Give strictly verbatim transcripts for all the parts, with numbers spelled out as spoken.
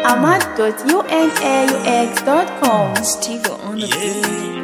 ahmad dot unaux dot com. Steve on the beat.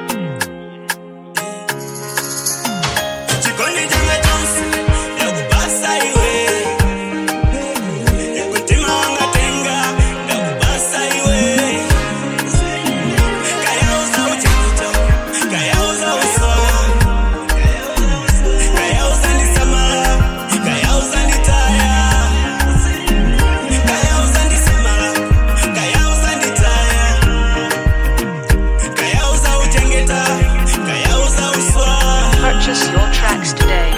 Purchase your tracks today.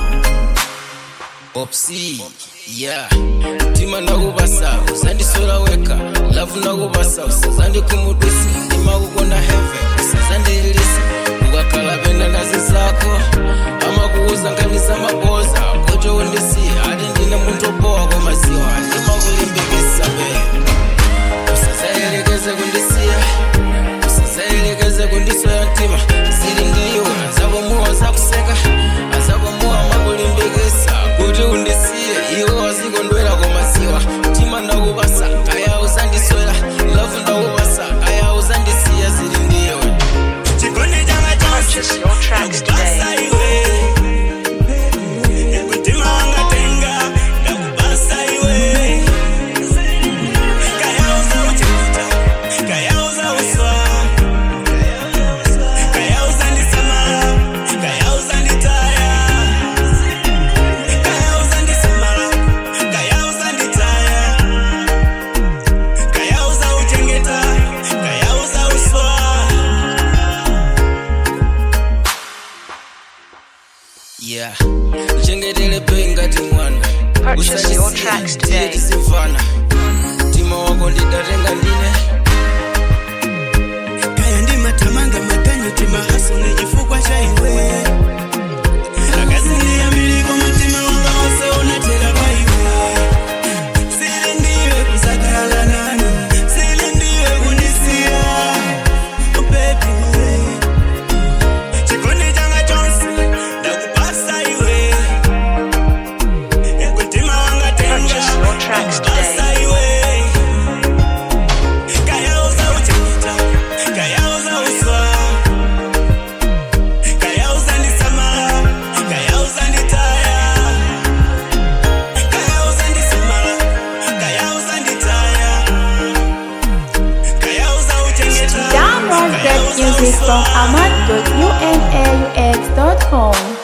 Opsi, yeah. Tima nakubasa, usandi sola weka. Love nakubasa, usazandi kumudisi. Tima kukonda heaven, usazandi ilisi. Ukakala benda nazi zako. Ama kuuza nganisa maboza. Kojo undisi, adi ndine muntu poa kwa maziwa. Tima kulimbikisa be. Usazayelegeze kundisia. Usazayelegeze kundiso ya ntima. Zili ndiyo, zabo muwa zakuseka. Azabo muwa makulimbikisa. Kojo undisiye, iyo wazikondwela kwa maziwa. Tima nakubasa, kaya uzandiswela. Love nakubasa, kaya uzandisiya zili ndiyo. Purchase your tracks today. Yeah, chengetele penga timwana. Purchase your tracks today. Tisifana. Tima wako ndidatenga ndine. Kaya ndi matamanga matanyo tima haso nijifukwa shaiwe. Akazini ya miliko mutima wanga wase unatela baiwe. Sili ndiwe kusakala nanu. Sili ndiwe kundisia. Oh baby we. Chikondi janga chonsi. Nakupasa iwe. Ekutima wanga tenga. Purchase your tracks today. Download that music from ahmad dot unaux dot com.